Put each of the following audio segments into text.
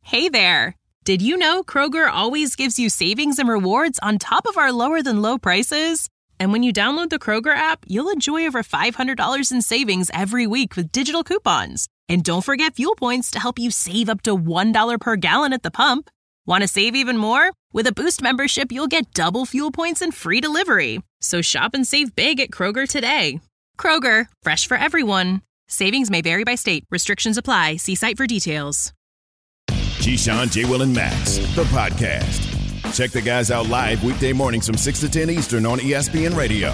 Hey there! Did you know Kroger always gives you savings and rewards on top of our lower-than-low prices? And when you download the Kroger app, you'll enjoy over $500 in savings every week with digital coupons. And don't forget fuel points to help you save up to $1 per gallon at the pump. Want to save even more? With a Boost membership, you'll get double fuel points and free delivery. So shop and save big at Kroger today. Kroger, fresh for everyone. Savings may vary by state. Restrictions apply. See site for details. Keyshawn, J. Will, and Max, the podcast. Check the guys out live weekday mornings from 6 to 10 Eastern on ESPN Radio.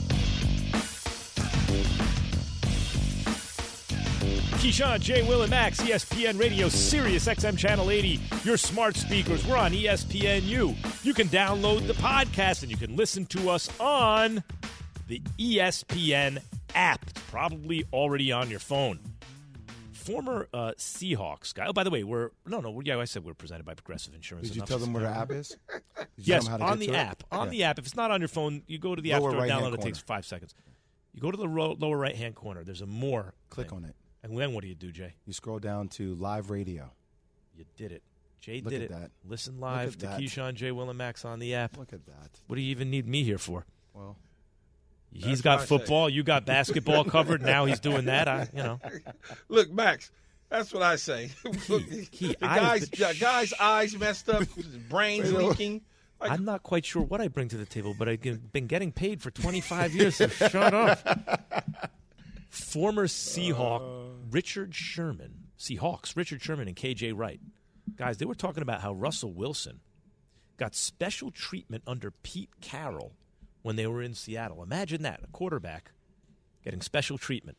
Keyshawn, J. Will, and Max, ESPN Radio, Sirius XM Channel 80, your smart speakers. We're on ESPNU. You can download the podcast, and you can listen to us on the ESPN app. It's probably already on your phone. Former Seahawks guy. Oh, by the way, I said we're presented by Progressive Insurance. Did you tell them where the app is? Yes, on the app. On the app. If it's not on your phone, you go to the App Store, download it. It takes 5 seconds. You go to the lower right-hand corner. There's a more. Click on it. And then what do you do, Jay? You scroll down to live radio. You did it. Jay Look did at it. that. Listen live to Keyshawn, J. Will, and Max on the app. Look at that. What do you even need me here for? Well, he's got football. You got basketball covered. Now he's doing that. Look, Max. That's what I say. The guy's eyes messed up, his brain's leaking. I'm not quite sure what I bring to the table, but I've been getting paid for 25 years, so shut up. Former Seahawks Richard Sherman and KJ Wright. Guys, they were talking about how Russell Wilson got special treatment under Pete Carroll when they were in Seattle. Imagine that, a quarterback getting special treatment.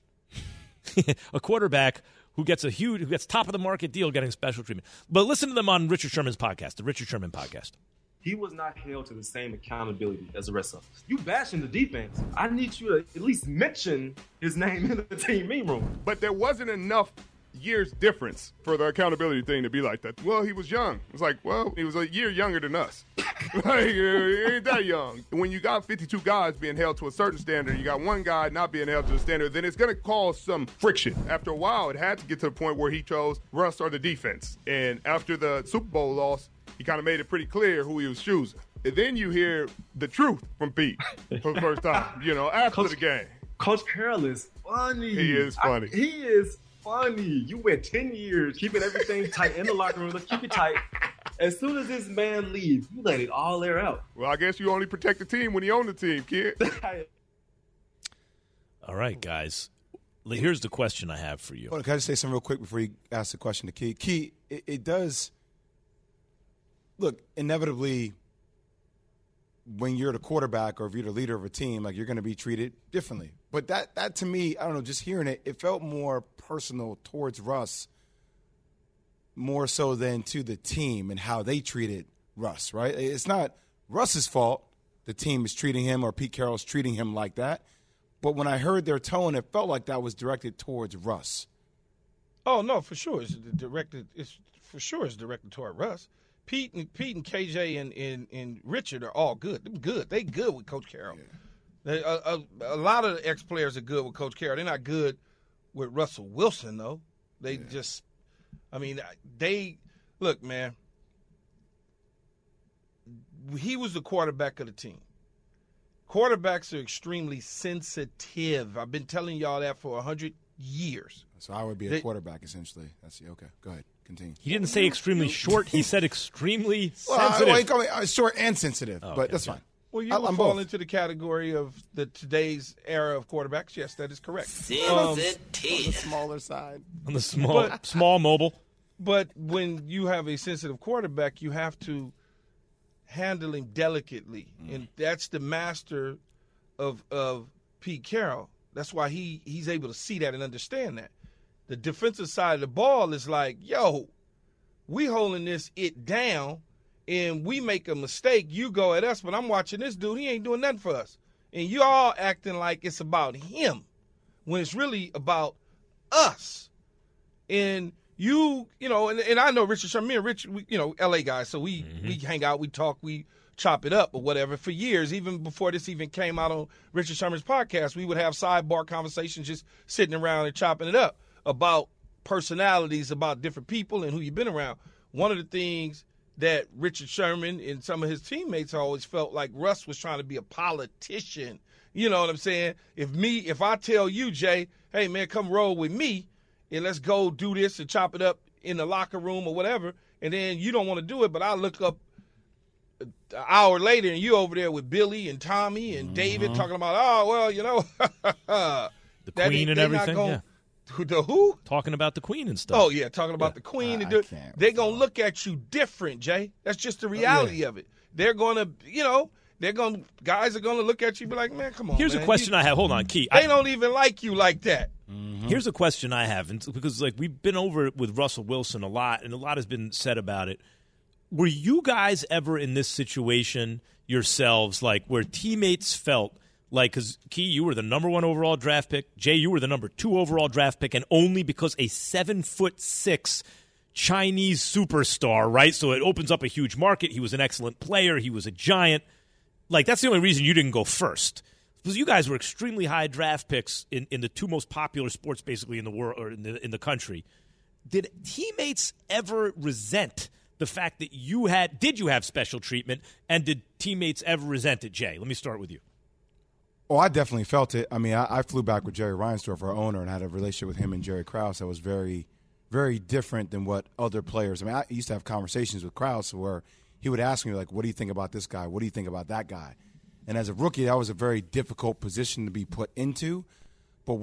A quarterback who gets top of the market deal getting special treatment. But listen to them on Richard Sherman's podcast, the Richard Sherman podcast. He was not held to the same accountability as the rest of us. You bashing the defense. I need you to at least mention his name in the team meeting room. But there wasn't enough years difference for the accountability thing to be like that. Well, he was young. It's like, well, he was a year younger than us. Like, he ain't that young. When you got 52 guys being held to a certain standard, you got one guy not being held to a standard, then it's going to cause some friction. After a while, it had to get to the point where he chose Russ or the defense. And after the Super Bowl loss, he kind of made it pretty clear who he was choosing. And then you hear the truth from Pete for the first time, after the game. Coach Carroll is funny. He is funny. He is funny. You went 10 years keeping everything tight in the locker room. Let's keep it tight. As soon as this man leaves, you let it all air out. Well, I guess you only protect the team when you own the team, kid. All right, guys. Here's the question I have for you. Can I just say something real quick before you ask the question to Key? Key, it does – look, inevitably, when you're the quarterback or if you're the leader of a team, like, you're going to be treated differently. But that to me, I don't know, just hearing it, it felt more personal towards Russ, more so than to the team and how they treated Russ, right? It's not Russ's fault the team is treating him or Pete Carroll's treating him like that. But when I heard their tone, it felt like that was directed towards Russ. Oh, no, for sure. It's directed toward Russ. Pete and KJ and Richard are all good. They're good. They good with Coach Carroll. Yeah. A lot of the ex-players are good with Coach Carroll. They're not good with Russell Wilson, though. They look, man, he was the quarterback of the team. Quarterbacks are extremely sensitive. I've been telling y'all that for 100 years. So I would be a quarterback, essentially. Okay, go ahead. Continue. He didn't say extremely short. He said extremely sensitive. He called me short and sensitive, but that's fine. Well, you would fall into the category of today's era of quarterbacks. Yes, that is correct. On the smaller side. On the small mobile. But when you have a sensitive quarterback, you have to handle him delicately. And that's the master of Pete Carroll. That's why he's able to see that and understand that. The defensive side of the ball is like, yo, we holding it down, and we make a mistake. You go at us, but I'm watching this dude. He ain't doing nothing for us. And you all acting like it's about him when it's really about us. And you know, and I know Richard Sherman, me and Rich, LA guys, so we hang out, we talk, we chop it up or whatever. For years, even before this even came out on Richard Sherman's podcast, we would have sidebar conversations just sitting around and chopping it up about personalities, about different people and who you've been around. one of the things that Richard Sherman and some of his teammates always felt like Russ was trying to be a politician. You know what I'm saying? If I tell you, Jay, hey, man, come roll with me and let's go do this and chop it up in the locker room or whatever, and then you don't want to do it, but I look up an hour later and you over there with Billy and Tommy and David talking about, oh, well, you know. The Queen and everything, The who? Talking about the Queen and stuff. Oh, yeah, talking about the Queen. They're going to look at you different, Jay. That's just the reality of it. They're going to, guys are going to look at you and be like, man, come on, Here's a question I have. Hold on, Key. They don't even like you like that. Here's a question I have, because we've been over it with Russell Wilson a lot, and a lot has been said about it. Were you guys ever in this situation yourselves, like where teammates felt like, because Key, you were the number 1 overall draft pick. Jay, you were the number 2 overall draft pick, and only because a 7'6" Chinese superstar, right? So it opens up a huge market. He was an excellent player. He was a giant. Like, that's the only reason you didn't go first. Because you guys were extremely high draft picks in the 2 most popular sports basically in the world, or in the country. Did teammates ever resent the fact that did you have special treatment, and did teammates ever resent it? Jay, let me start with you. Oh, I definitely felt it. I mean, I flew back with Jerry Reinsdorf, our owner, and had a relationship with him and Jerry Krause that was very, very different than what other players. I mean, I used to have conversations with Krause where he would ask me, like, what do you think about this guy? What do you think about that guy? And as a rookie, that was a very difficult position to be put into. But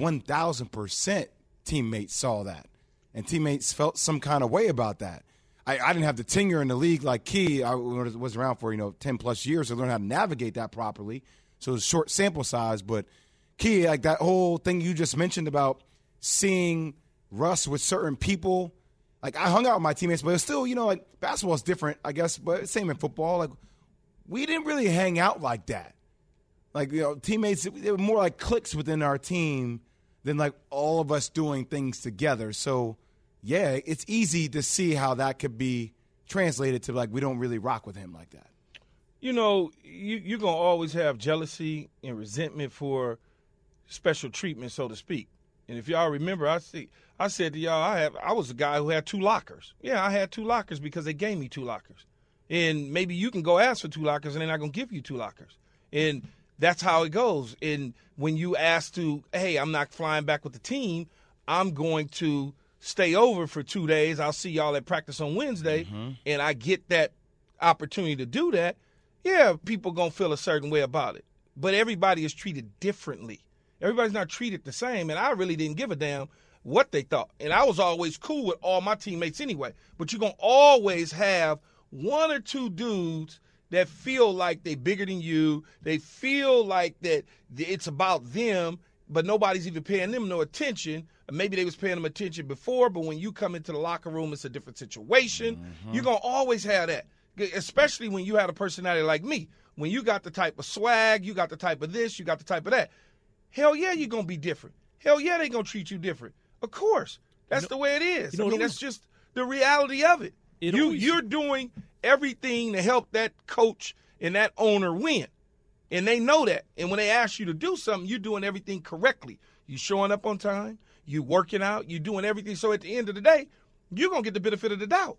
1,000% teammates saw that, and teammates felt some kind of way about that. I didn't have the tenure in the league like Key. I was around for 10+ years to learn how to navigate that properly. So it was a short sample size, but Key, like that whole thing you just mentioned about seeing Russ with certain people. Like, I hung out with my teammates, but it's still, like, basketball is different, I guess, but same in football. Like, we didn't really hang out like that. Like, teammates, they were more like cliques within our team than like all of us doing things together. So, yeah, it's easy to see how that could be translated to, like, we don't really rock with him like that. You're going to always have jealousy and resentment for special treatment, so to speak. And if y'all remember, I said to y'all, I was a guy who had 2 lockers. Yeah, I had 2 lockers because they gave me 2 lockers. And maybe you can go ask for 2 lockers and they're not going to give you 2 lockers. And that's how it goes. And when you ask hey, I'm not flying back with the team, I'm going to stay over for 2 days. I'll see y'all at practice on Wednesday. And I get that opportunity to do that. Yeah, people going to feel a certain way about it. But everybody is treated differently. Everybody's not treated the same, and I really didn't give a damn what they thought. And I was always cool with all my teammates anyway. But you're going to always have 1 or 2 dudes that feel like they're bigger than you. They feel like that it's about them, but nobody's even paying them no attention. Maybe they was paying them attention before, but when you come into the locker room, it's a different situation. You're going to always have that, especially when you had a personality like me. When you got the type of swag, you got the type of this, you got the type of that. Hell yeah, you're going to be different. Hell yeah, they're going to treat you different. Of course. That's the way it is. That's just the reality of it. You're doing everything to help that coach and that owner win. And they know that. And when they ask you to do something, you're doing everything correctly. You showing up on time. You working out. You doing everything. So at the end of the day, you're going to get the benefit of the doubt.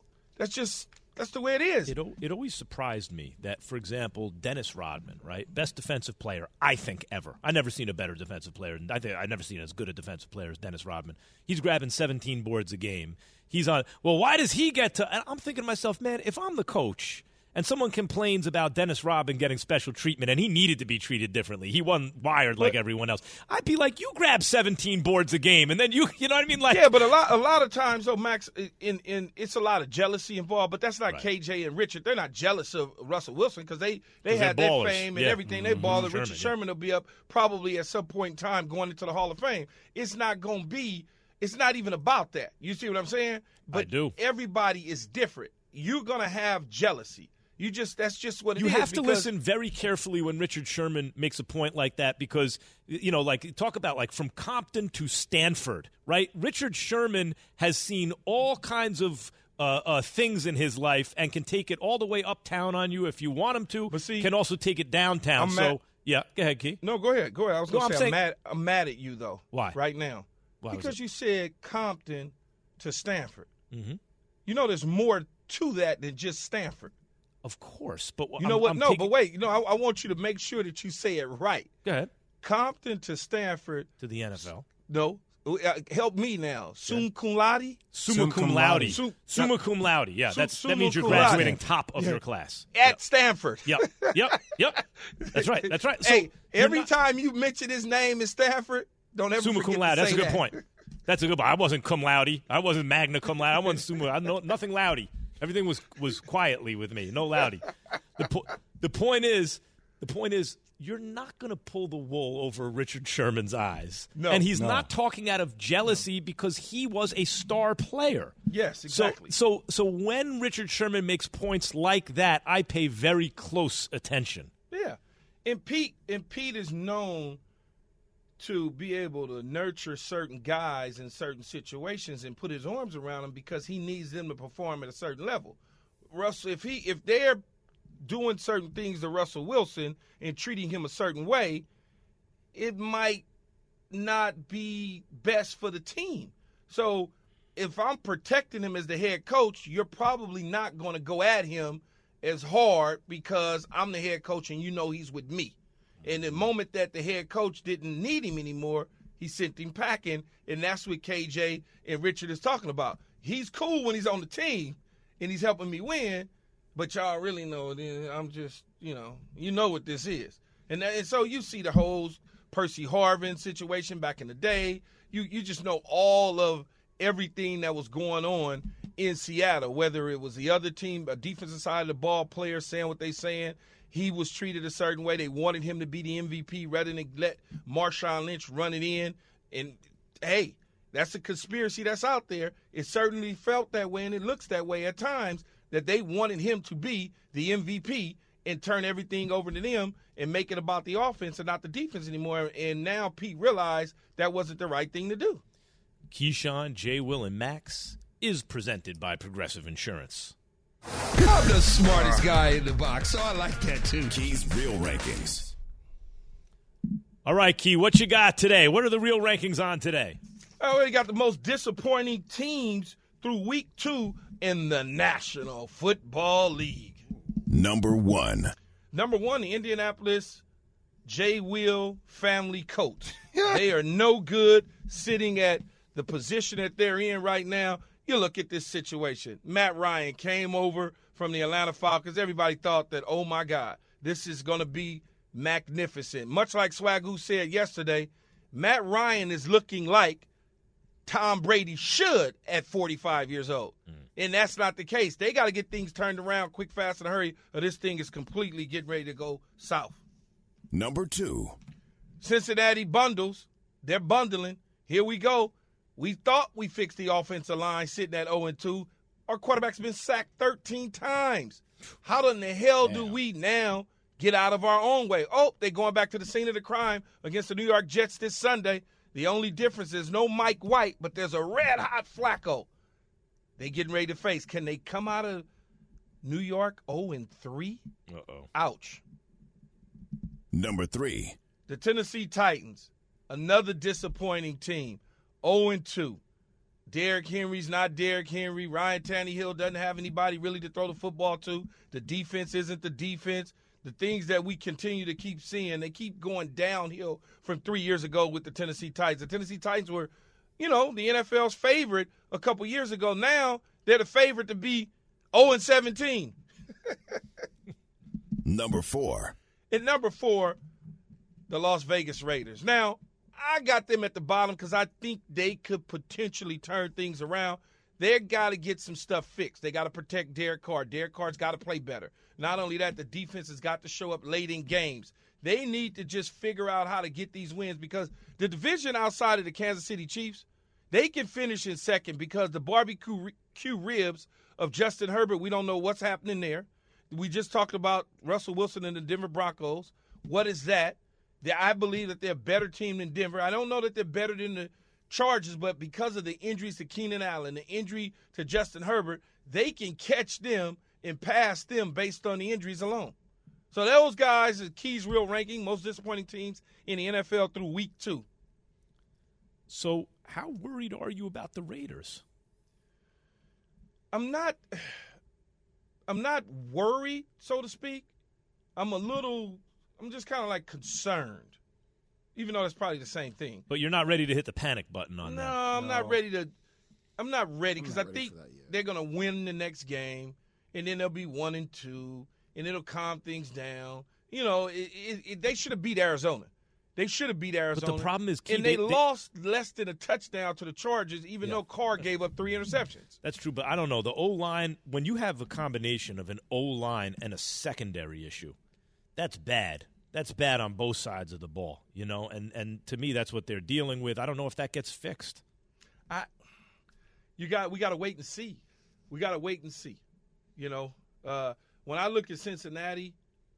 That's the way it is. It always surprised me that, for example, Dennis Rodman, right, best defensive player I think ever. I've never seen a better defensive player. I've never seen as good a defensive player as Dennis Rodman. He's grabbing 17 boards a game. He's on. Well, why does he get to? And I'm thinking to myself, man, if I'm the coach and someone complains about Dennis Rodman getting special treatment and he needed to be treated differently, he wasn't wired like everyone else, I'd be like, you grab 17 boards a game, and then you know what I mean? Like, yeah, but a lot of times, though, Max, in it's a lot of jealousy involved. But that's not right. KJ and Richard. They're not jealous of Russell Wilson because they had their fame and everything. They ball. Richard Sherman will be up probably at some point in time going into the Hall of Fame. It's not going to be. It's not even about that. You see what I'm saying? But I do. Everybody is different. You're going to have jealousy. That's just what it is. You have to listen very carefully when Richard Sherman makes a point like that because, like talk about like from Compton to Stanford, right? Richard Sherman has seen all kinds of things in his life and can take it all the way uptown on you if you want him to. But see, can also take it downtown. Yeah, go ahead, Key. No, go ahead. I was going to say I'm mad at you though. Why? Right now. Why? Because you said Compton to Stanford. Mm-hmm. There's more to that than just Stanford. Of course, but You know what? But wait. I want you to make sure that you say it right. Go ahead. Compton to Stanford. To the NFL. No. Help me now. Summa cum laude? Summa cum laude. Summa cum laude. Yeah, that means you're graduating top of your class. At Stanford. Yep. That's right. So hey, every time you mention his name in Stanford, don't ever Summa forget cum laude. to That's say a good that. point. That's a good point. I wasn't cum laude. I wasn't magna cum laude. I wasn't summa. I know nothing laude. Everything was quietly with me. No laude. The point is, you're not going to pull the wool over Richard Sherman's eyes. No. And he's not talking out of jealousy because he was a star player. Yes, exactly. So when Richard Sherman makes points like that, I pay very close attention. Yeah. And Pete is known to be able to nurture certain guys in certain situations and put his arms around them because he needs them to perform at a certain level. Russell, if they're doing certain things to Russell Wilson and treating him a certain way, it might not be best for the team. So if I'm protecting him as the head coach, you're probably not going to go at him as hard because I'm the head coach and you know he's with me. And the moment that the head coach didn't need him anymore, he sent him packing, and that's what KJ and Richard is talking about. He's cool when he's on the team and he's helping me win, but y'all really know I'm just, you know what this is. And so you see the whole Percy Harvin situation back in the day. You just know all of everything that was going on in Seattle, whether it was the other team, a defensive side of the ball, players saying what they saying. He was treated a certain way. They wanted him to be the MVP rather than let Marshawn Lynch run it in. And, hey, that's a conspiracy that's out there. It certainly felt that way, and it looks that way at times, that they wanted him to be the MVP and turn everything over to them and make it about the offense and not the defense anymore. And now Pete realized that wasn't the right thing to do. Keyshawn, J. Will, and Max is presented by Progressive Insurance. I'm the smartest guy in the box, so I like that too. Key's Real Rankings. All right, Key, what you got today? What are the real rankings on today? I already got the most disappointing teams through week 2 in the National Football League. Number 1. Number 1, the Indianapolis J. Will family coach. They are no good sitting at the position that they're in right now. You look at this situation. Matt Ryan came over from the Atlanta Falcons. Everybody thought that, oh, my God, this is going to be magnificent. Much like Swagoo said yesterday, Matt Ryan is looking like Tom Brady should at 45 years old. And that's not the case. They got to get things turned around quick, fast, and hurry, or this thing is completely getting ready to go south. Number 2. Cincinnati bundles. They're bundling. Here we go. We thought we fixed the offensive line sitting at 0-2. Our quarterback's been sacked 13 times. How in the hell do we now get out of our own way? Oh, they're going back to the scene of the crime against the New York Jets this Sunday. The only difference is no Mike White, but there's a red-hot Flacco they getting ready to face. Can they come out of New York 0-3? Uh-oh. Ouch. Number 3. The Tennessee Titans, another disappointing team, 0-2. Derrick Henry's not Derrick Henry. Ryan Tannehill doesn't have anybody really to throw the football to. The defense isn't the defense. The things that we continue to keep seeing, they keep going downhill from 3 years ago with the Tennessee Titans. The Tennessee Titans were, the NFL's favorite a couple years ago. Now they're the favorite to be 0-17. Number 4. At number 4, the Las Vegas Raiders. Now, I got them at the bottom because I think they could potentially turn things around. They got to get some stuff fixed. They got to protect Derek Carr. Derek Carr's got to play better. Not only that, the defense has got to show up late in games. They need to just figure out how to get these wins because the division outside of the Kansas City Chiefs, they can finish in second because the barbecue ribs of Justin Herbert, we don't know what's happening there. We just talked about Russell Wilson and the Denver Broncos. What is that? I believe that they're a better team than Denver. I don't know that they're better than the Chargers, but because of the injuries to Keenan Allen, the injury to Justin Herbert, they can catch them and pass them based on the injuries alone. So those guys are Key's real ranking, most disappointing teams in the NFL through week 2. So how worried are you about the Raiders? I'm not worried, so to speak. I'm just kind of like concerned, even though that's probably the same thing. But you're not ready to hit the panic button on that. No, I'm not ready because I think that yet. they're going to win the next game, and then they'll be 1-2, and it'll calm things down. You know, they should have beat Arizona. They should have beat Arizona. But the problem is, and they lost less than a touchdown to the Chargers, even though Carr gave up 3 interceptions. That's true, but I don't know. The O-line, when you have a combination of an O-line and a secondary issue, that's bad. That's bad on both sides of the ball, you know, and to me that's what they're dealing with. I don't know if that gets fixed. We got to wait and see. We got to wait and see. You know, when I look at Cincinnati,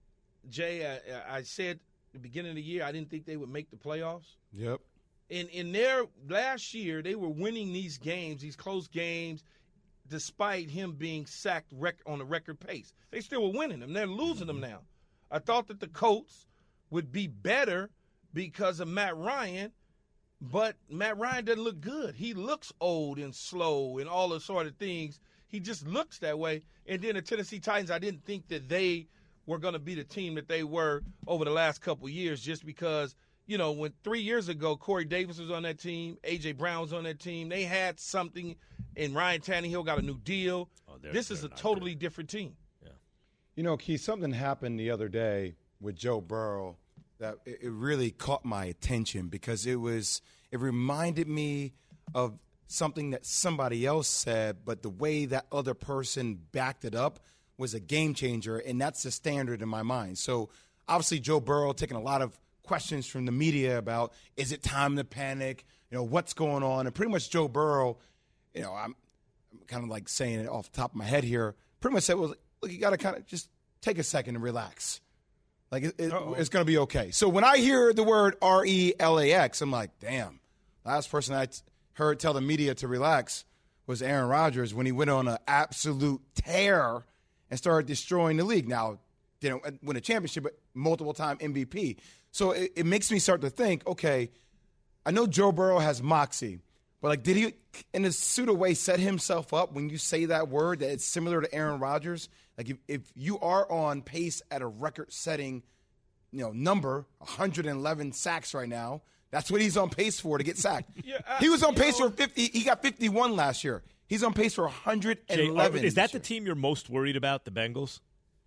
Jay, I said at the beginning of the year I didn't think they would make the playoffs. Yep. In their last year, they were winning these games, these close games, despite him being sacked on a record pace. They still were winning them. They're losing them now. I thought that the Colts would be better because of Matt Ryan, but Matt Ryan doesn't look good. He looks old and slow and all those sort of things. He just looks that way. And then the Tennessee Titans, I didn't think that they were going to be the team that they were over the last couple of years just because, you know, when 3 years ago Corey Davis was on that team, A.J. Brown was on that team, they had something, and Ryan Tannehill got a new deal. This is a totally different team. You know, Keith, something happened the other day with Joe Burrow that it really caught my attention because it reminded me of something that somebody else said, but the way that other person backed it up was a game changer, and that's the standard in my mind. So obviously Joe Burrow taking a lot of questions from the media about, is it time to panic? You know, what's going on? And pretty much Joe Burrow, you know, I'm kind of like saying it off the top of my head here, pretty much said, well, look, you got to kind of just take a second and relax. Like, it's going to be okay. So when I hear the word RELAX, I'm like, damn. Last person I heard tell the media to relax was Aaron Rodgers when he went on an absolute tear and started destroying the league. Now, didn't win a championship, but multiple-time MVP. So it makes me start to think, okay, I know Joe Burrow has moxie, but, like, did he, in a pseudo way, set himself up when you say that word that it's similar to Aaron Rodgers? Like, if you are on pace at a record-setting, you know, number, 111 sacks right now, that's what he's on pace for, to get sacked. He was on pace for 50. He got 51 last year. He's on pace for 111. Jay, is that the team you're most worried about, the Bengals?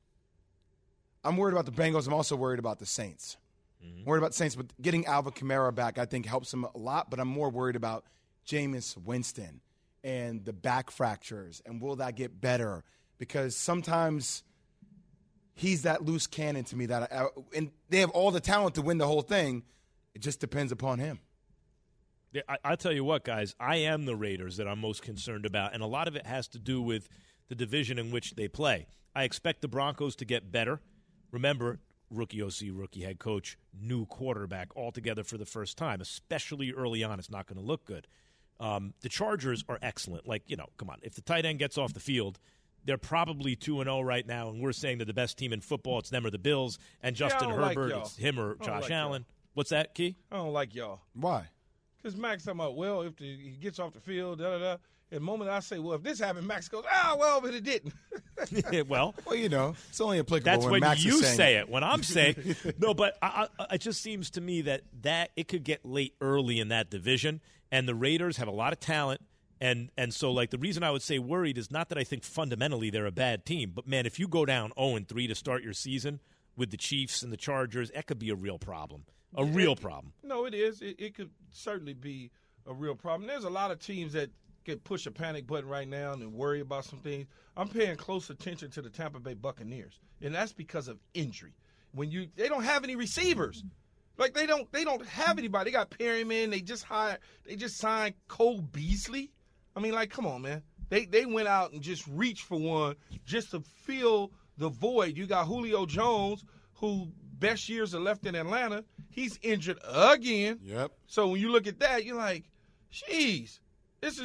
I'm worried about the Bengals. I'm also worried about the Saints. I'm worried about the Saints, but getting Alvin Kamara back, I think, helps him a lot. But I'm more worried about Jameis Winston and the back fractures, and will that get better? Because sometimes he's that loose cannon to me and they have all the talent to win the whole thing. It just depends upon him. Yeah, I'll tell you what, guys, I am the Raiders that I'm most concerned about, and a lot of it has to do with the division in which they play. I expect the Broncos to get better. Remember, rookie OC, rookie head coach, new quarterback altogether for the first time, especially early on. It's not going to look good. The Chargers are excellent. Like, you know, come on, if the tight end gets off the field, they're probably 2-0 right now, and we're saying they're the best team in football. It's them or the Bills, and Justin Herbert, it's him or Josh Allen. What's that, Key? I don't like y'all. Why? Because Max talking about, well, if he gets off the field, and the moment I say, well, if this happened, Max goes, well, but it didn't. well, you know, it's only applicable that's when Max you is say it. When I'm saying no, but it just seems to me that it could get late early in that division, and the Raiders have a lot of talent. And so, like, the reason I would say worried is not that I think fundamentally they're a bad team, but, man, if you go down 0-3 to start your season with the Chiefs and the Chargers, that could be a real problem. Real problem. No, it is. It could certainly be a real problem. There's a lot of teams that could push a panic button right now and worry about some things. I'm paying close attention to the Tampa Bay Buccaneers, and that's because of injury. They don't have any receivers. Like, they don't have anybody. They got Perryman. They just signed Cole Beasley. I mean, like, come on, man. They went out and just reached for one just to fill the void. You got Julio Jones, who best years are left in Atlanta. He's injured again. Yep. So when you look at that, you're like, geez, this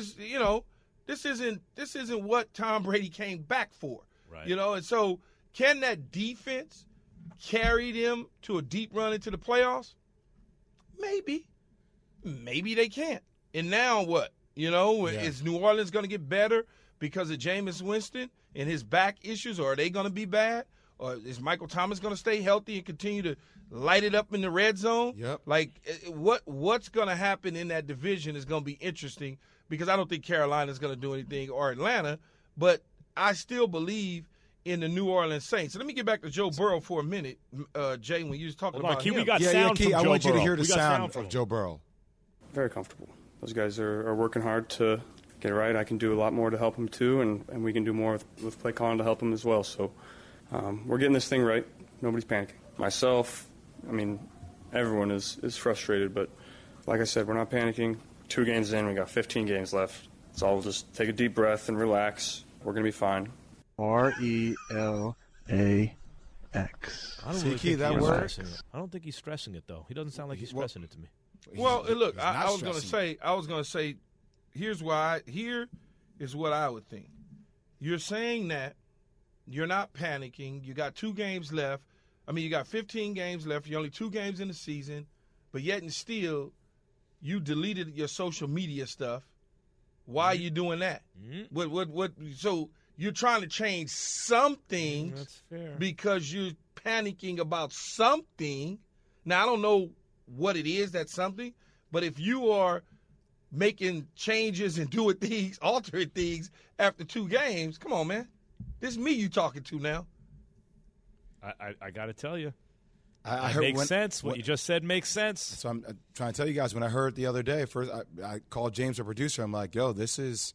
isn't what Tom Brady came back for. Right. You know, and so can that defense carry them to a deep run into the playoffs? Maybe. Maybe they can't. And now what? You know, is New Orleans going to get better because of Jameis Winston? and his back issues, or are they going to be bad? Or is Michael Thomas going to stay healthy and continue to light it up in the red zone? Yep. Like, what's going to happen in that division is going to be interesting, because I don't think Carolina's going to do anything, or Atlanta, but I still believe in the New Orleans Saints. So let me get back to Joe Burrow for a minute, Jay, when you was talking about him. We got sound Key, from I Joe want you to Burrow. hear the We got sound from of Joe Burrow. Very comfortable. Those guys are working hard to get it right. I can do a lot more to help them too, and we can do more with play calling to help them as well. So we're getting this thing right. Nobody's panicking. Myself, everyone is frustrated, but like I said, we're not panicking. 2 games in, we got 15 games left. So I'll just take a deep breath and relax. We're going to be fine. RELAX. I don't think he's stressing it, though. He doesn't sound like he's stressing it to me. Well, look, I was going to say, here is what I would think. You're saying that you're not panicking. You got 2 games left. You got 15 games left. You're only 2 games in the season, but yet and still, you deleted your social media stuff. Why are you doing that? What? So you're trying to change something. That's fair. Because you're panicking about something. Now, I don't know what it is, that's something, but if you are making changes and doing things, altering things after 2 games, come on, man. This is me you talking to now. I got to tell you. I it heard makes sense. What you just said makes sense. So I'm trying to tell you guys, when I heard it the other day, first I called James, our producer. I'm like, yo,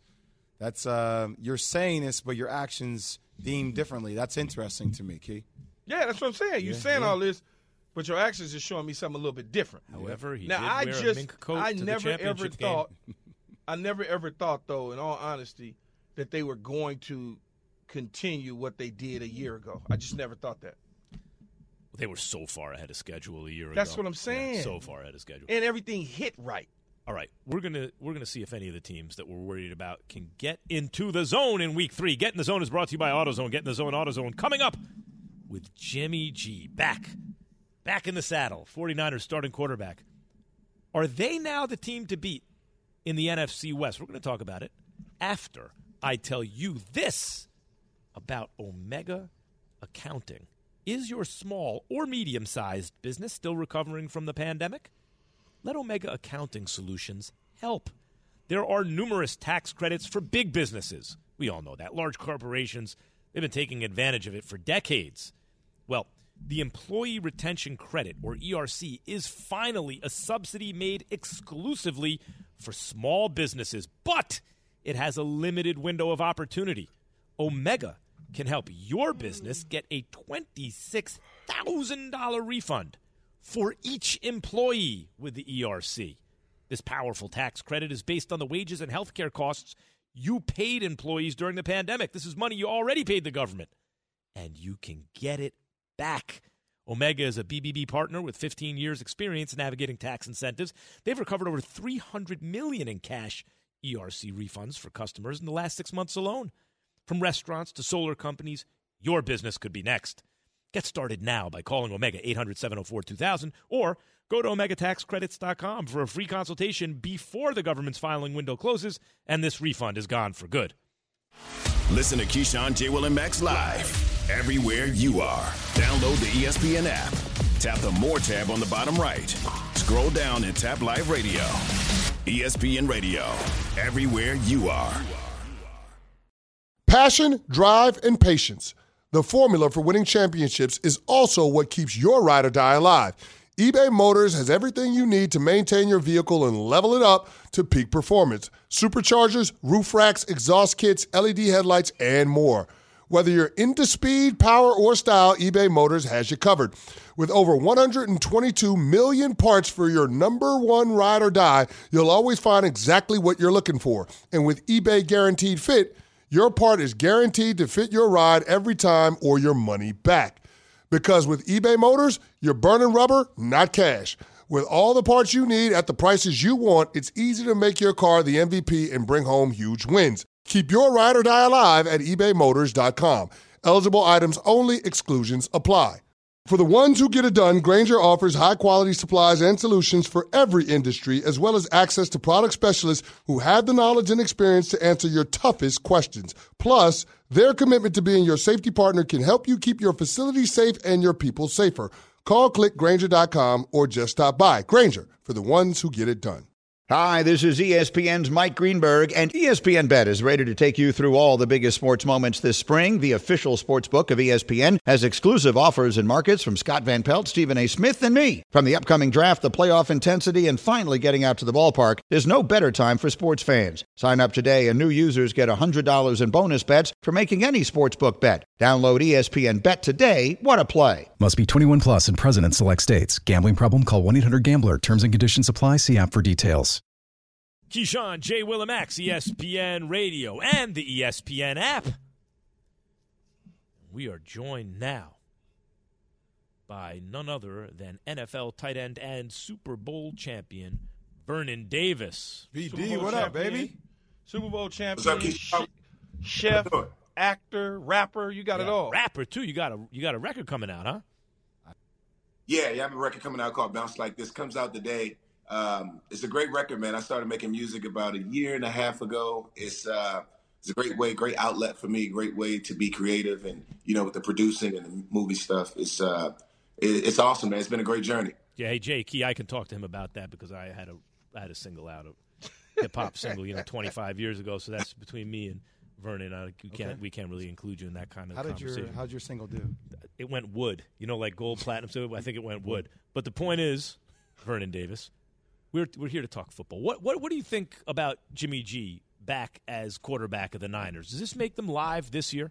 you're saying this, but your actions deemed differently. That's interesting to me, Key. Yeah, that's what I'm saying. You're saying all this, but your actions are showing me something a little bit different. However, he now, did wear a mink coat to the championship game. I never ever thought, though, in all honesty, that they were going to continue what they did a year ago. I just never thought that. They were so far ahead of schedule a year ago. That's what I'm saying. Yeah, so far ahead of schedule. And everything hit right. All right, we're gonna see if any of the teams that we're worried about can get into the zone in Week 3. Get in the Zone is brought to you by AutoZone. Get in the Zone, AutoZone. Coming up with Jimmy G. Back in the saddle. 49ers starting quarterback. Are they now the team to beat in the NFC West? We're going to talk about it after I tell you this about Omega Accounting. Is your small or medium-sized business still recovering from the pandemic? Let Omega Accounting Solutions help. There are numerous tax credits for big businesses. We all know that. Large corporations, they've been taking advantage of it for decades. Well, the Employee Retention Credit, or ERC, is finally a subsidy made exclusively for small businesses, but it has a limited window of opportunity. Omega can help your business get a $26,000 refund for each employee with the ERC. This powerful tax credit is based on the wages and health care costs you paid employees during the pandemic. This is money you already paid the government, and you can get it back. Omega is a BBB partner with 15 years' experience navigating tax incentives. They've recovered over $300 million in cash ERC refunds for customers in the last 6 months alone. From restaurants to solar companies, your business could be next. Get started now by calling Omega 800-704-2000 or go to OmegaTaxCredits.com for a free consultation before the government's filing window closes and this refund is gone for good. Listen to Keyshawn, J. Will, and Max live everywhere you are. Download the ESPN app. Tap the More tab on the bottom right. Scroll down and tap Live Radio. ESPN Radio. Everywhere you are. Passion, drive, and patience. The formula for winning championships is also what keeps your ride or die alive. eBay Motors has everything you need to maintain your vehicle and level it up to peak performance. Superchargers, roof racks, exhaust kits, LED headlights, and more. Whether you're into speed, power, or style, eBay Motors has you covered. With over 122 million parts for your number one ride or die, you'll always find exactly what you're looking for. And with eBay Guaranteed Fit, your part is guaranteed to fit your ride every time or your money back. Because with eBay Motors, you're burning rubber, not cash. With all the parts you need at the prices you want, it's easy to make your car the MVP and bring home huge wins. Keep your ride or die alive at ebaymotors.com. Eligible items only. Exclusions apply. For the ones who get it done, Grainger offers high-quality supplies and solutions for every industry, as well as access to product specialists who have the knowledge and experience to answer your toughest questions. Plus, their commitment to being your safety partner can help you keep your facility safe and your people safer. Call, click Grainger.com, or just stop by. Grainger, for the ones who get it done. Hi, this is ESPN's Mike Greenberg, and ESPN Bet is ready to take you through all the biggest sports moments this spring. The official sports book of ESPN has exclusive offers and markets from Scott Van Pelt, Stephen A. Smith, and me. From the upcoming draft, the playoff intensity, and finally getting out to the ballpark, there's no better time for sports fans. Sign up today, and new users get $100 in bonus bets for making any sportsbook bet. Download ESPN Bet today. What a play. Must be 21 plus and present in select states. Gambling problem? Call 1-800-GAMBLER. Terms and conditions apply. See app for details. Keyshawn, J. Willimax, ESPN Radio, and the ESPN app. We are joined now by none other than NFL tight end and Super Bowl champion Vernon Davis. VD, what up, baby? Super Bowl champion, What's up, chef, actor, rapper, you got it all. Rapper, too. You got a record coming out, huh? Yeah, I have a record coming out called Bounce Like This. Comes out today. It's a great record, man. I started making music about a year and a half ago. It's a great outlet for me, great way to be creative, and with the producing and the movie stuff, it's awesome, man. It's been a great journey. Yeah, hey Jay Key, I can talk to him about that because I had a single out, a hip hop single, 25 years ago. So that's between me and Vernon. We can't really include you in that kind of conversation. How'd your single do? It went wood, like gold, platinum. So I think it went wood. But the point is, Vernon Davis. We're here to talk football. What do you think about Jimmy G back as quarterback of the Niners? Does this make them live this year?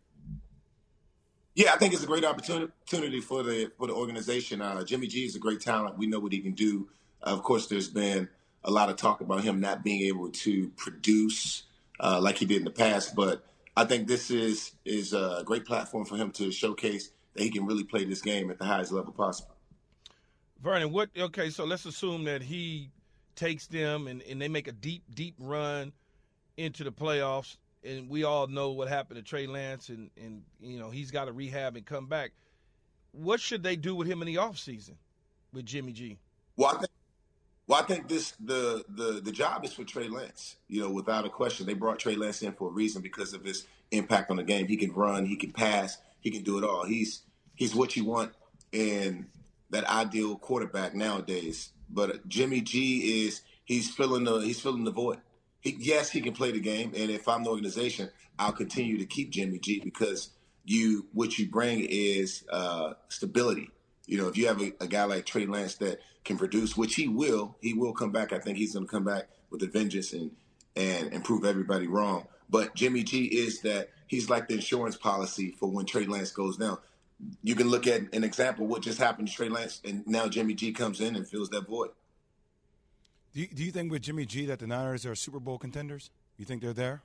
Yeah, I think it's a great opportunity for the organization. Jimmy G is a great talent. We know what he can do. Of course, there's been a lot of talk about him not being able to produce like he did in the past. But I think this is a great platform for him to showcase that he can really play this game at the highest level possible. Vernon, so let's assume that he takes them and they make a deep run into the playoffs, and we all know what happened to Trey Lance, and he's got to rehab and come back. What should they do with him in the offseason with Jimmy G? Well, I think the job is for Trey Lance, without a question. They brought Trey Lance in for a reason because of his impact on the game. He can run, he can pass, he can do it all. He's what you want in that ideal quarterback nowadays. But Jimmy G he's filling the void. Yes, he can play the game, and if I'm the organization, I'll continue to keep Jimmy G because what you bring is stability. If you have a guy like Trey Lance that can produce, which he will come back. I think he's going to come back with a vengeance and prove everybody wrong. But Jimmy G he's like the insurance policy for when Trey Lance goes down. You can look at an example of what just happened to Trey Lance, and now Jimmy G comes in and fills that void. Do you think with Jimmy G that the Niners are Super Bowl contenders? You think they're there?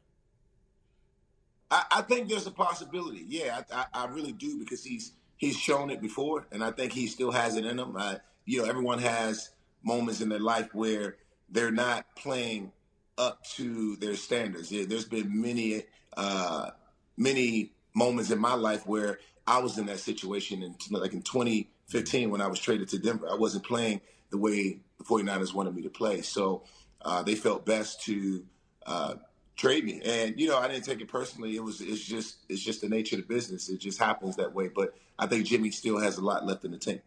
I think there's a possibility. Yeah, I really do because he's shown it before, and I think he still has it in him. Everyone has moments in their life where they're not playing up to their standards. There's been many moments in my life where I was in that situation in 2015 when I was traded to Denver. I wasn't playing the way the 49ers wanted me to play. So they felt best to trade me. And, I didn't take it personally. It's just the nature of the business. It just happens that way. But I think Jimmy still has a lot left in the tank.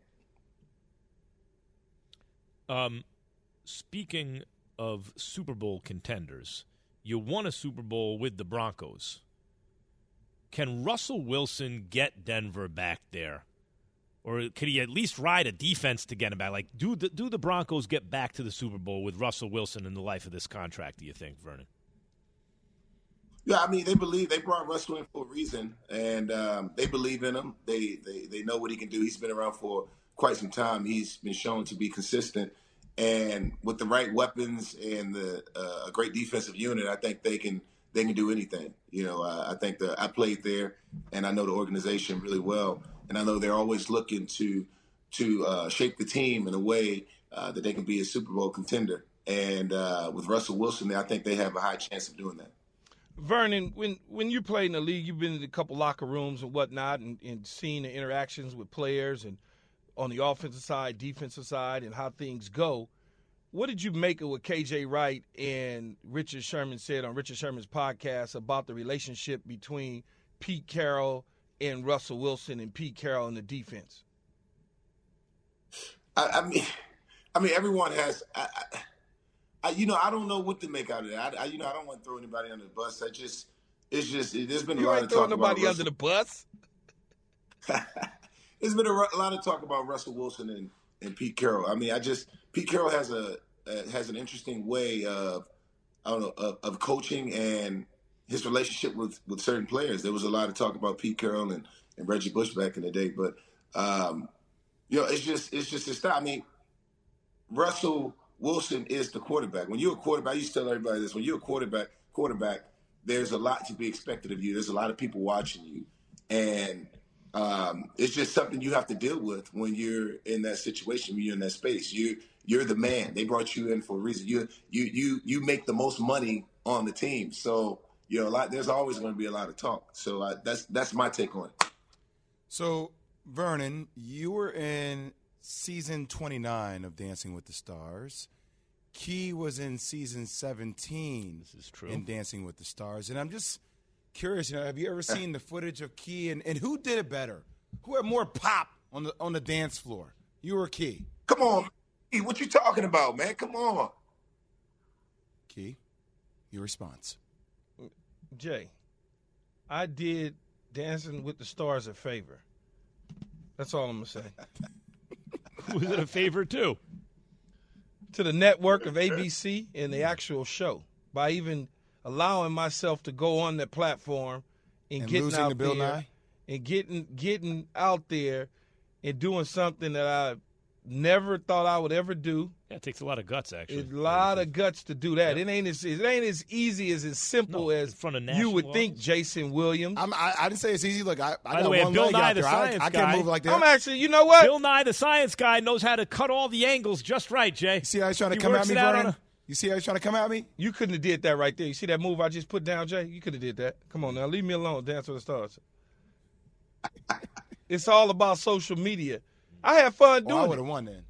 Speaking of Super Bowl contenders, you won a Super Bowl with the Broncos. Can Russell Wilson get Denver back there? Or could he at least ride a defense to get him back? Like, do the Broncos get back to the Super Bowl with Russell Wilson in the life of this contract, do you think, Vernon? Yeah, they believe they brought Russell in for a reason, and they believe in him. They know what he can do. He's been around for quite some time. He's been shown to be consistent. And with the right weapons and a great defensive unit, I think they can do anything. I think I played there, and I know the organization really well, and I know they're always looking to shape the team in a way that they can be a Super Bowl contender. And with Russell Wilson, I think they have a high chance of doing that. Vernon, when you played in the league, you've been in a couple locker rooms and whatnot, and seen the interactions with players and on the offensive side, defensive side, and how things go. What did you make of what KJ Wright and Richard Sherman said on Richard Sherman's podcast about the relationship between Pete Carroll and Russell Wilson and Pete Carroll in the defense? I mean, everyone has. I don't know what to make out of that. I don't want to throw anybody under the bus. It's just there's been a lot of talk about nobody under the bus. There's been a lot of talk about Russell Wilson and Pete Carroll. I mean, Pete Carroll has an interesting way of coaching and his relationship with certain players. There was a lot of talk about Pete Carroll and Reggie Bush back in the day, but it's just his style. I mean, Russell Wilson is the quarterback. When you're a quarterback, I used to tell everybody this. When you're a quarterback, there's a lot to be expected of you. There's a lot of people watching you, and it's just something you have to deal with when you're in that situation, when you're in that space. You're the man. They brought you in for a reason. You make the most money on the team. So there's always going to be a lot of talk. So that's my take on it. So Vernon, you were in season 29 of Dancing with the Stars. Key was in season 17. This is true. In Dancing with the Stars, and I'm just curious. Have you ever seen the footage of Key and who did it better? Who had more pop on the dance floor? You or Key? Come on, Key, what you talking about, man? Come on, Key. Your response, Jay. I did Dancing with the Stars a favor. That's all I'm gonna say. Was it a favor too? To the network of ABC and the actual show by even allowing myself to go on that platform and getting out there and getting out there and doing something that I never thought I would ever do. Yeah, it takes a lot of guts, actually. A lot of guts to do that. Yep. It ain't as easy as simple as you would think, Jason Williams. I didn't say it's easy. Look, I By the got way, one Bill leg Nye, out the there. science I guy. can't move like that. I'm actually, you know what? Bill Nye, the science guy, knows how to cut all the angles just right, Jay. You see how he's trying to come at me, Vernon? You see how he's trying to come at me? You couldn't have did that right there. You see that move I just put down, Jay? You could have did that. Come on now, leave me alone. Dance with the Stars. It's all about social media. I had fun doing it. I would have won then.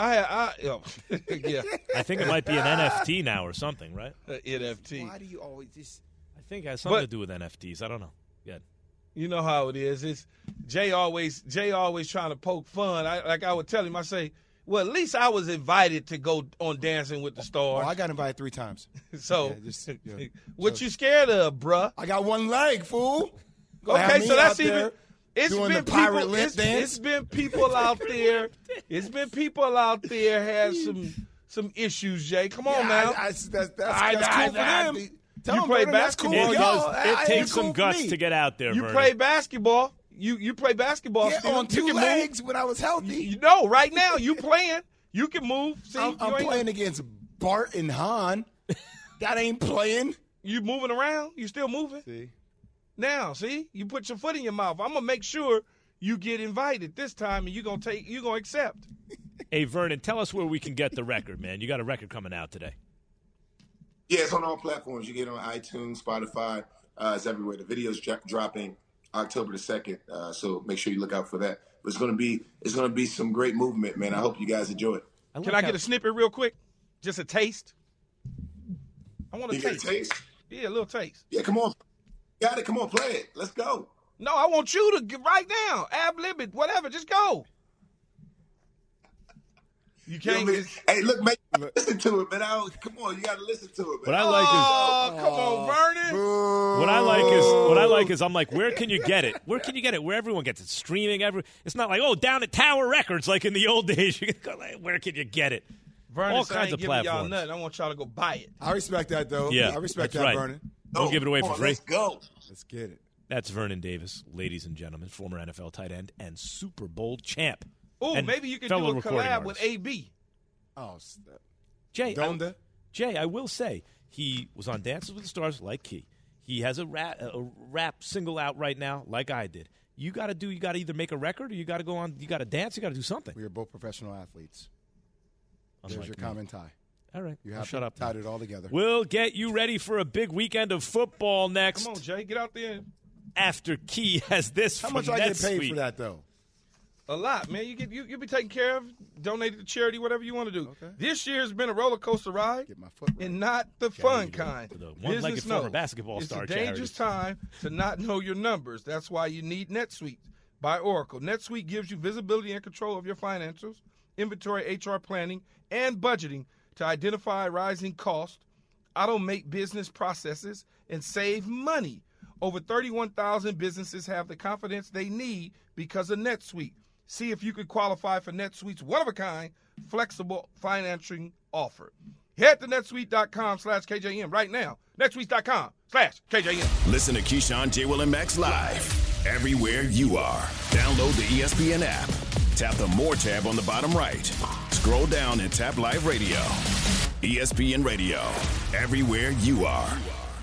Yeah. I think it might be an NFT now or something, right? NFT. Why do you always just? I think it has something to do with NFTs. I don't know. Yeah. You know how it is. It's Jay always trying to poke fun. I would tell him, I say, well, at least I was invited to go on Dancing with the Stars. Oh, I got invited 3 times. So, what you scared of, bruh? I got one leg, fool. Okay, so that's even. It's been people out there. It's been people out there had some issues, Jay. Come on now. That's cool for them. You play basketball. It takes some guts to get out there. You play basketball. You play basketball. Yeah, on 2 legs when I was healthy. No, right now you playing. You can move. See, I'm playing against Bart and Han. That ain't playing. You moving around. You still moving. See. Now, see, you put your foot in your mouth. I'm gonna make sure you get invited this time, and you're gonna accept. Hey, Vernon, tell us where we can get the record, man. You got a record coming out today. Yeah, it's on all platforms. You get it on iTunes, Spotify. It's everywhere. The video's dropping October the 2nd, so make sure you look out for that. But it's gonna be some great movement, man. I hope you guys enjoy it. Can I get a snippet real quick? Just a taste. I want a taste. Get a taste? Yeah, a little taste. Yeah, come on. Got it. Come on, play it. Let's go. No, I want you to get right now. Ab lib, whatever. Just go. You can't. Hey, look, man, listen to it, man. Come on, you got to listen to it, man. What I like is, come on, Vernon. What I like is, I'm like, where can you get it? Where can you get it? Where everyone gets it, streaming. It's not like down at Tower Records like in the old days. You can go, where can you get it? Vernon, all kinds of platforms. Y'all nothing. I want y'all to go buy it. I respect that, though. Yeah, I respect that, right. Vernon. Don't give it away for free. Let's go. Let's get it. That's Vernon Davis, ladies and gentlemen, former NFL tight end and Super Bowl champ. Oh, maybe you could do a collab with AB. Oh, Jay, I will say he was on Dances with the Stars like Key. He has a rap single out right now like I did. You got to either make a record or you got to go on. You got to dance. You got to do something. We are both professional athletes. There's your comment tie. All right. You have shut up. Tied it all together. We'll get you ready for a big weekend of football next. Come on, Jay. Get out there. After Key has this How from much do I get paid NetSuite. for that, though? A lot, man. You'll be taken care of, donated to charity, whatever you want to do. Okay. This year has been a roller coaster ride, and not the fun kind. The one-legged former basketball star. It's a dangerous time to not know your numbers. That's why you need NetSuite by Oracle. NetSuite gives you visibility and control of your financials, inventory, HR planning, and budgeting to identify rising costs, automate business processes, and save money. Over 31,000 businesses have the confidence they need because of NetSuite. See if you could qualify for NetSuite's one-of-a-kind flexible financing offer. Head to netsuite.com/KJM right now. netsuite.com/KJM. Listen to Keyshawn, J. Will, and Max live everywhere you are. Download the ESPN app. Tap the More tab on the bottom right. Scroll down and tap Live Radio. ESPN Radio. Everywhere you are.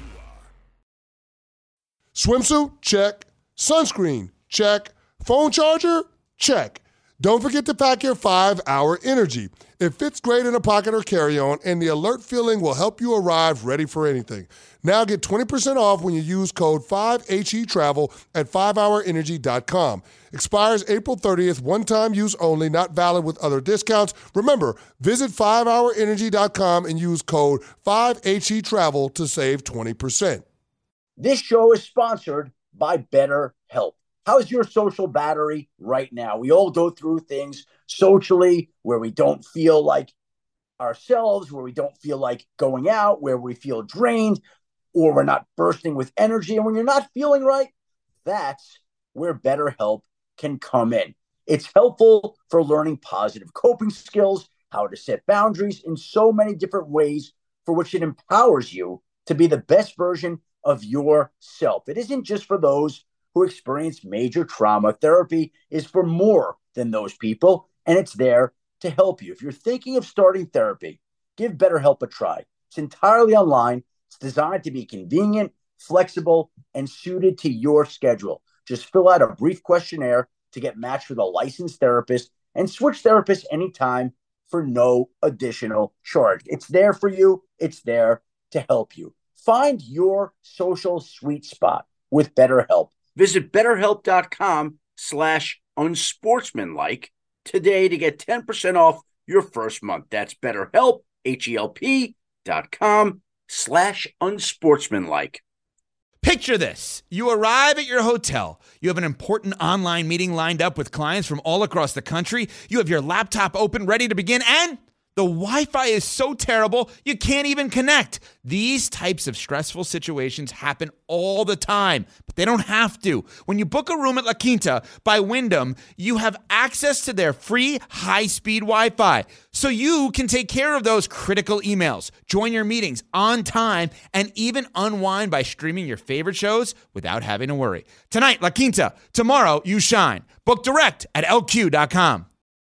Swimsuit? Check. Sunscreen? Check. Phone charger? Check. Don't forget to pack your 5-Hour Energy. It fits great in a pocket or carry-on, and the alert feeling will help you arrive ready for anything. Now get 20% off when you use code 5HETRAVEL at 5hourenergy.com. Expires April 30th, one-time use only, not valid with other discounts. Remember, visit 5hourenergy.com and use code 5HETRAVEL to save 20%. This show is sponsored by BetterHelp. How's your social battery right now? We all go through things socially where we don't feel like ourselves, where we don't feel like going out, where we feel drained, or we're not bursting with energy. And when you're not feeling right, that's where BetterHelp can come in. It's helpful for learning positive coping skills, how to set boundaries in so many different ways, for which it empowers you to be the best version of yourself. It isn't just for those who experience major trauma. Therapy is for more than those people, and it's there to help you. If you're thinking of starting therapy, give BetterHelp a try. It's entirely online. It's designed to be convenient, flexible, and suited to your schedule. Just fill out a brief questionnaire to get matched with a licensed therapist and switch therapists anytime for no additional charge. It's there for you. It's there to help you. Find your social sweet spot with BetterHelp. Visit BetterHelp.com/unsportsmanlike today to get 10% off your first month. That's BetterHelp, HELP.com/unsportsmanlike. Picture this. You arrive at your hotel. You have an important online meeting lined up with clients from all across the country. You have your laptop open, ready to begin, and the Wi-Fi is so terrible, you can't even connect. These types of stressful situations happen all the time, but they don't have to. When you book a room at La Quinta by Wyndham, you have access to their free high-speed Wi-Fi, so you can take care of those critical emails, join your meetings on time, and even unwind by streaming your favorite shows without having to worry. Tonight, La Quinta. Tomorrow, you shine. Book direct at LQ.com.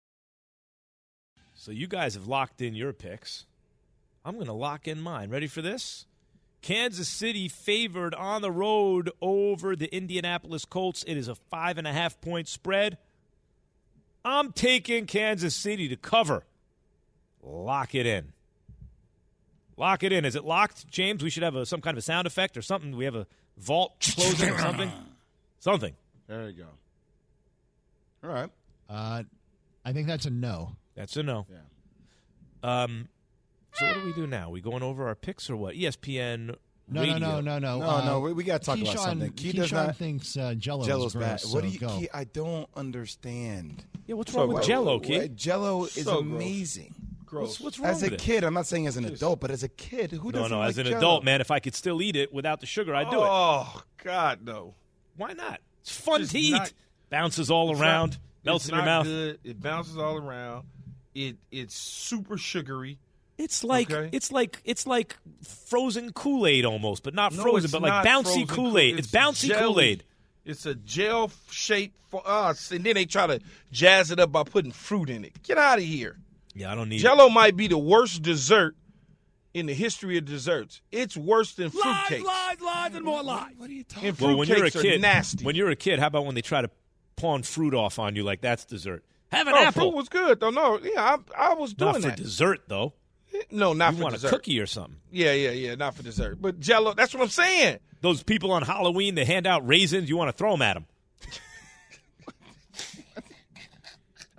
So you guys have locked in your picks. I'm going to lock in mine. Ready for this? Kansas City favored on the road over the Indianapolis Colts. It is a 5.5-point spread. I'm taking Kansas City to cover. Lock it in. Lock it in. Is it locked, James? We should have some kind of a sound effect or something. We have a vault closing or something? Something. There you go. All right. I think that's a no. That's a no. Yeah. So what do we do now? We going over our picks or what? ESPN Radio. No. We got to talk about something. Keyshawn thinks Jello's bad. gross, What do so you? go. Key, I don't understand. Yeah, what's wrong with Jello, Key? Jello is So amazing. Gross. What's wrong As with a it? kid, I'm not saying as an adult, but as a kid, who doesn't No, like as an Jell-O? adult, man, if I could still eat it without the sugar, I'd do it. Oh, God, no. Why not? It's fun Just to eat. not- Bounces all around, melts It's in your not mouth. Good. It bounces all around. It's super sugary. It's like Okay. it's like frozen Kool-Aid almost, but not No, frozen, it's but like not bouncy frozen Kool-Aid. It's bouncy jelly. Kool-Aid. It's a gel shape for us, and then they try to jazz it up by putting fruit in it. Get out of here. Yeah, I don't need Jell-O might be the worst dessert in the history of desserts. It's worse than fruitcake. Lies, and more lies. What are you talking And Well, when you're a fruitcakes are kid, nasty. when you're a kid, how about when they try to pawn fruit off on you like that's dessert? Have an Oh, apple. fruit was good though. No, yeah, I was doing Not for that. dessert though. No, not You for want dessert. a cookie or something? Yeah, not for dessert. But Jell-O, that's what I'm saying. Those people on Halloween, they hand out raisins. You want to throw them at them.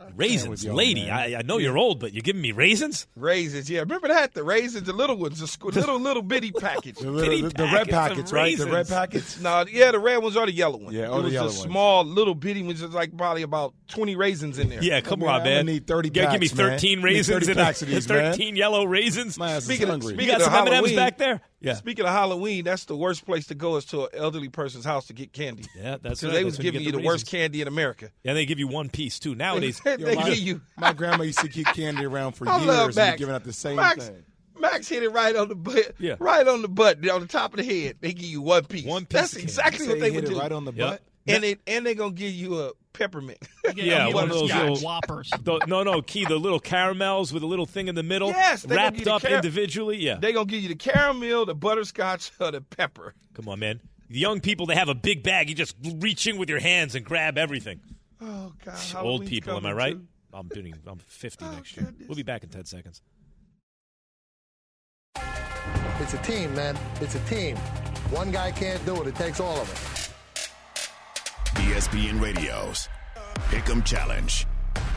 Raisins, lady. I know you're old, but you're giving me raisins? Raisins, yeah. Remember that? The raisins, the little ones, the little bitty package. The red packets, right? The red packets? No, yeah, the red ones are the yellow ones. Yeah, it was the yellow the ones. small, little bitty ones. It's like probably about 20 raisins in there. Yeah, come on, I'm gonna man. need 30 Give me packs, man. 13 Need raisins 30 packs of these, 13 yellow raisins. My ass is Speaking hungry. You got of some M&Ms Halloween, back there? Yeah. Speaking of Halloween, that's the worst place to go is to an elderly person's house to get candy. Yeah, that's because right. they That's was when you giving get you the the worst raisins. candy in America. Yeah, they give you one piece, too. Nowadays, They give you. My grandma used to keep candy around for I love years and Max. giving out the same Max, thing. Max hit it right on the butt. Yeah. Right on the butt, on the top of the head. They give you one piece. One piece That's of candy. exactly Say what they hit would it do. right on the Yep. butt. And they're gonna give you a peppermint. Yeah, one of those little Whoppers. No, Key, the little caramels with a little thing in the middle, Yes, they gonna wrapped give you up the individually. Yeah, They're gonna give you the caramel, the butterscotch, or the pepper. come on, man. The young people, they have a big bag. You just reach in with your hands and grab everything. Oh God, Old Halloween's people, am I coming, right? too. I'm 50 next year. We'll be back in 10 seconds. It's a team, man. It's a team. One guy can't do it. It takes all of us. ESPN Radio's Pick'em Challenge.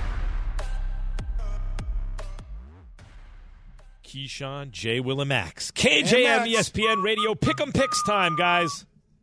Keyshawn, J. Will, and Max. KJM, ESPN Radio. Pick'em picks time, guys.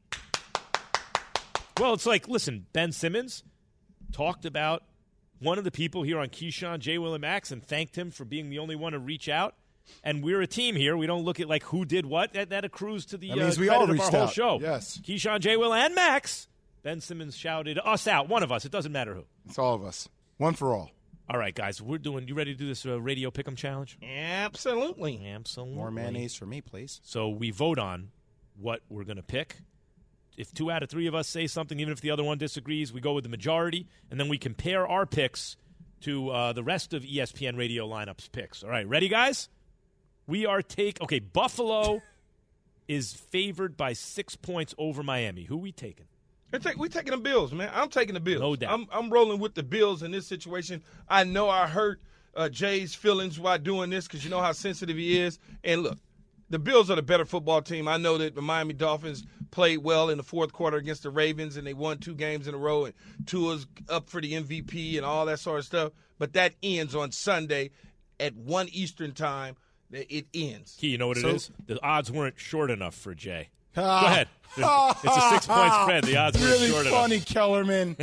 Well, it's like, listen, Ben Simmons talked about one of the people here on Keyshawn, J. Will, and Max and thanked him for being the only one to reach out. And we're a team here. We don't look at, like, who did what. That accrues to the That means we credit all of our reached whole out. show. Yes. Keyshawn, J. Will, and Max. Ben Simmons shouted us out. One of us. It doesn't matter who. It's all of us. One for all. All right, guys. You ready to do this radio pick'em challenge? Absolutely. Absolutely. More mayonnaise for me, please. So we vote on what we're going to pick. If 2 out of 3 of us say something, even if the other one disagrees, we go with the majority, and then we compare our picks to the rest of ESPN Radio Lineup's picks. All right, ready, guys? We are Buffalo is favored by 6 points over Miami. Who we taking? We taking the Bills, man. I'm taking the Bills. No doubt. I'm rolling with the Bills in this situation. I know I hurt Jay's feelings while doing this because you know how sensitive he is. And look, the Bills are the better football team. I know that the Miami Dolphins played well in the fourth quarter against the Ravens, and they won 2 games in a row, and Tua's up for the MVP and all that sort of stuff. But that ends on Sunday at 1 Eastern time. It ends. Key, you know what it is? The odds weren't short enough for Jay. Go ahead. It's a 6-point spread. The odds weren't really short funny, enough. Kellerman.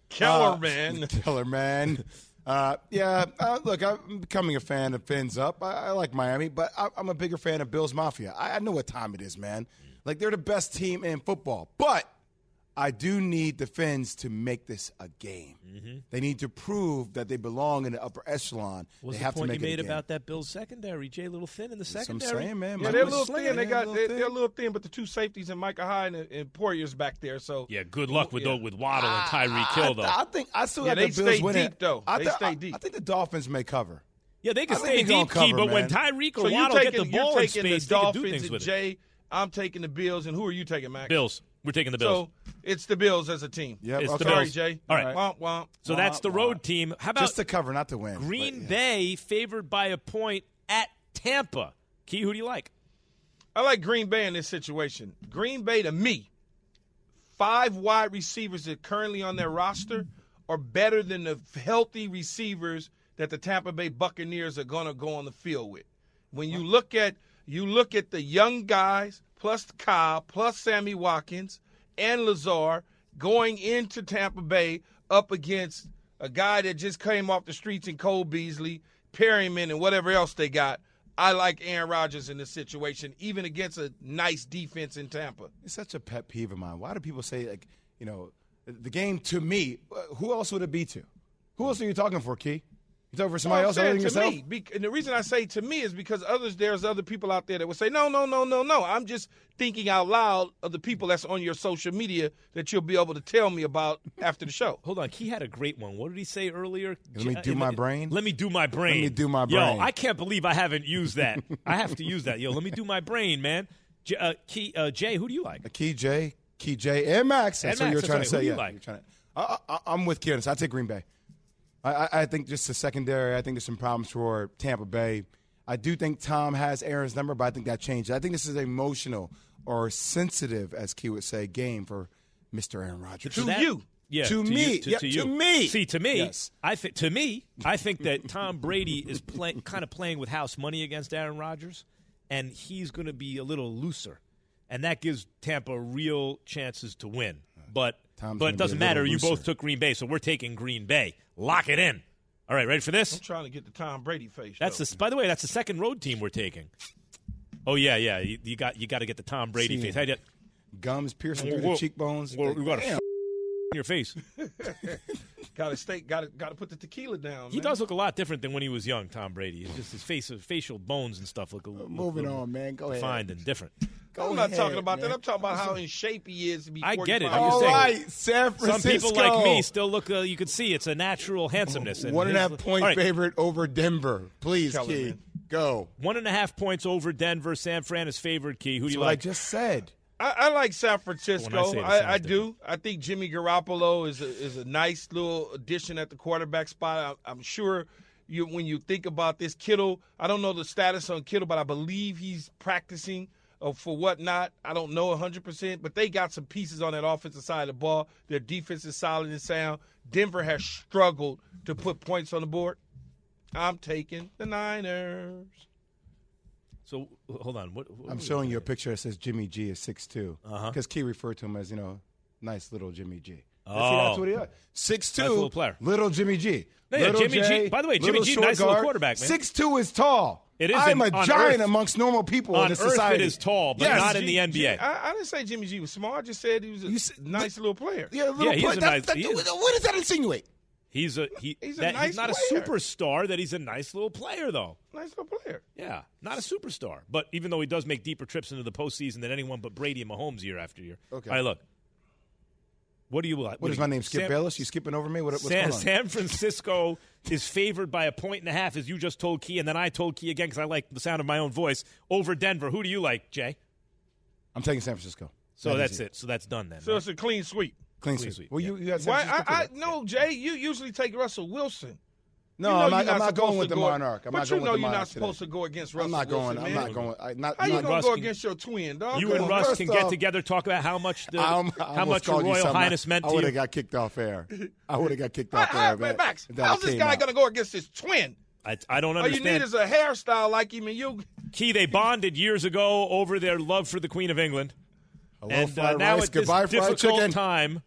Kellerman. Look, I'm becoming a fan of Fins Up. I like Miami, but I'm a bigger fan of Bills Mafia. I know what time it is, man. Like, they're the best team in football. But I do need the Fins to make this a game. Mm-hmm. They need to prove that they belong in the upper echelon. What's they the have point to make you it a made game. about that Bills secondary? Jay, a little thin in the That's what I'm secondary. saying, man. Yeah, they're a Michael little Slay, thin. man, They're thin. a little thin, but the 2 safeties and Micah Hyde and Poirier's back there. So Yeah, good luck with Waddle and Tyreek Hill, though. I think I still got they the Bills stay winning. deep, though. They stay deep. I think the Dolphins may cover. Yeah, they can I think stay they gonna deep, Key, cover, but when man. Tyreek or So Waddle get the ball in you're taking space, the they can do Dolphins things and with it. Jay. I'm taking the Bills, and who are you taking, Max? Bills. We're taking the Bills. So it's the Bills as a team. Yep, It's okay. the Sorry, Bills. Jay. All right. Womp, womp. So that's the road team. How about Just to cover, not to win. Green but, yeah. Bay favored by a point at Tampa? Key, who do you like? I like Green Bay in this situation. Green Bay, to me, 5 wide receivers that are currently on their roster are better than the healthy receivers that the Tampa Bay Buccaneers are going to go on the field with. When you look at the young guys, plus Kyle, plus Sammy Watkins and Lazard going into Tampa Bay up against a guy that just came off the streets in Cole Beasley, Perryman, and whatever else they got. I like Aaron Rodgers in this situation, even against a nice defense in Tampa. It's such a pet peeve of mine. Why do people say, like, the game to me, who else would it be to? Who else are you talking for, Key? You talking for somebody else other than yourself? To me, and the reason I say to me is because there's other people out there that would say, no. I'm just thinking out loud of the people that's on your social media that you'll be able to tell me about after the show. Hold on. Key had a great one. What did he say earlier? Let me do my brain. Let me do my brain. Let me do my brain. Yo, I can't believe I haven't used that. I have to use that. Yo, let me do my brain, man. Jay, who do you like? Key J, and Max. That's what you were trying to say. Who do you Yeah, like? I'm with Key on this. I take Green Bay. I think just the secondary, I think there's some problems for Tampa Bay. I do think Tom has Aaron's number, but I think that changed. I think this is an emotional or sensitive, as Key would say, game for Mr. Aaron Rodgers. To you. Yeah, to me. you. To me. See, to me, yes. I think that Tom Brady is kind of playing with house money against Aaron Rodgers, and he's going to be a little looser, and that gives Tampa real chances to win. But it doesn't matter. You both took Green Bay, so we're taking Green Bay. Lock it in. All right, ready for this? I'm trying to get the Tom Brady face. By the way, that's the second road team we're taking. Oh yeah. You got to get the Tom Brady face. Gums piercing through the cheekbones. We got in your face. Got to put the tequila down. He does look a lot different than when he was young, Tom Brady. It's just his facial bones and stuff look a little moving on, man. Go ahead. Defined and different. I'm not talking about that. I'm talking about how in shape he is to be 45. I get it. All right, San Francisco. Some people like me still look. You can see it's a natural handsomeness. 1.5 point favorite over Denver. Please, Key. Go. 1.5 points over Denver. San Fran is favored. Key. Who do you like? like? I just said. I like San Francisco. I do. Different. I think Jimmy Garoppolo is a nice little addition at the quarterback spot. I'm sure when you think about this, Kittle, I don't know the status on Kittle, but I believe he's practicing for whatnot. I don't know 100%, but they got some pieces on that offensive side of the ball. Their defense is solid and sound. Denver has struggled to put points on the board. I'm taking the Niners. So, hold on. What I'm showing you a picture that says Jimmy G is 6'2". Because Key referred to him as, nice little Jimmy G. That's what he is. 6'2", nice little player. Little Jimmy G. Jimmy G. By the way, Jimmy G, nice little quarterback, man. 6'2" is tall. It is. I'm a giant amongst normal people in this society. On Earth, it is tall, but not in the NBA. I didn't say Jimmy G was small. I just said he was a nice little player. Yeah, he's a nice. What does that insinuate? He's not a superstar. That he's a nice little player, though. Nice little player. Yeah, not a superstar. But even though he does make deeper trips into the postseason than anyone but Brady and Mahomes year after year. Okay. All right, look. What do you like? What is my name? Skip Bayless? You skipping over me? What's going on? San Francisco is favored by 1.5, as you just told Key, and then I told Key again because I like the sound of my own voice, over Denver. Who do you like, Jay? I'm taking San Francisco. So that's it. So that's done then. So it's a clean sweep. Clean sweep. Well, you had San Francisco. No, Jay, you usually take Russell Wilson. No, I'm not going with the Monarch. But you know you're not supposed to go against Russell Wilson. I'm not going. How you going to go against your twin, dog? You and Russ can get together, talk about how much Royal Highness meant to you. I would have got kicked off air. Max, how's this guy going to go against his twin? I don't understand. All you need is a hairstyle like him and you. Key, they bonded years ago over their love for the Queen of England. Hello, and now at this difficult time,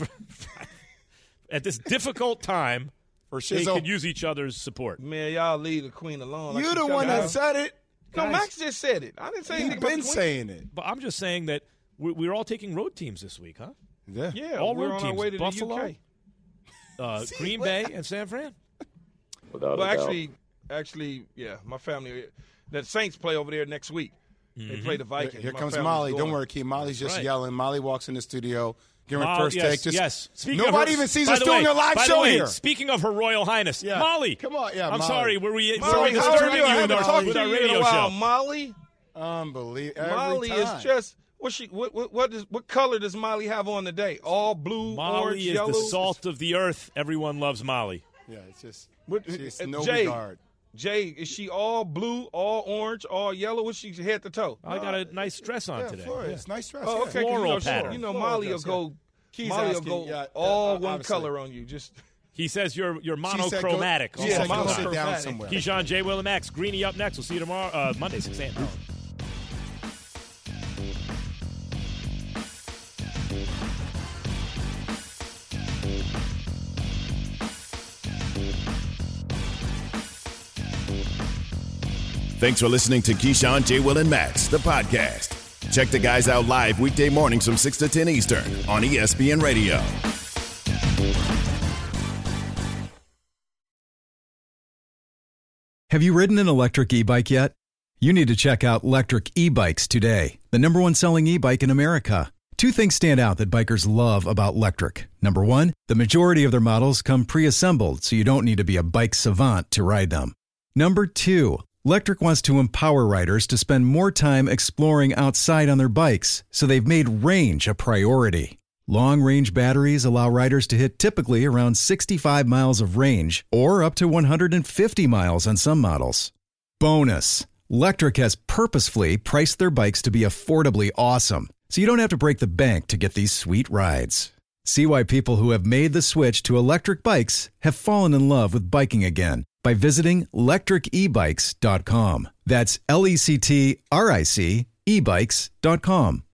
they could use each other's support. Man, y'all leave the Queen alone. You're the one that said it. No, Max just said it. I didn't say anything about the Queen. You've been saying it. But I'm just saying that we're all taking road teams this week, huh? Yeah, all we're road on teams. Our way to Buffalo, the UK. Green Bay, and San Fran. Well, actually, yeah, my family, the Saints play over there next week. They play the Vikings. Here comes Molly. Don't worry, Keith. Molly's just yelling. Molly walks in the studio. Give her first take. Yes. Nobody even sees us doing a live show here. Speaking of Her Royal Highness, Molly. Come on, I'm sorry. Were we disturbing you with our radio show? Molly. Unbelievable. Molly is just. What color does Molly have on today? All blue, orange, yellow. Molly is the salt of the earth. Everyone loves Molly. Yeah, it's just. She's no regard. Jay, is she all blue, all orange, all yellow? What's she head to toe? I got a nice dress on today. It's nice dress. Oh, okay. Floral pattern. You know, Molly will go. Molly will go all one color on you. Just. He says you're monochromatic. She said go sit down somewhere. Keyshawn, J. Will, and Max. Greeny up next. We'll see you tomorrow. Monday, 6 a.m. Thanks for listening to Keyshawn, J. Will, and Max, the podcast. Check the guys out live weekday mornings from 6 to 10 Eastern on ESPN Radio. Have you ridden an electric e-bike yet? You need to check out Lectric E-Bikes today, the #1 selling e-bike in America. Two things stand out that bikers love about Lectric. Number one, the majority of their models come pre-assembled, so you don't need to be a bike savant to ride them. Number two, Lectric wants to empower riders to spend more time exploring outside on their bikes, so they've made range a priority. Long-range batteries allow riders to hit typically around 65 miles of range, or up to 150 miles on some models. Bonus, Lectric has purposefully priced their bikes to be affordably awesome, so you don't have to break the bank to get these sweet rides. See why people who have made the switch to electric bikes have fallen in love with biking again by visiting lectricebikes.com. That's LECTRIC ebikes.com.